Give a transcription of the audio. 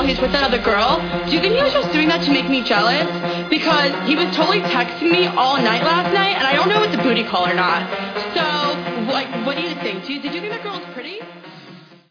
he's with that other girl. Do you think he was just doing that to make me jealous? Because he was totally texting me all night last night, and I don't know if it's a booty call or not. So, what do you think? Did you think that girl was pretty?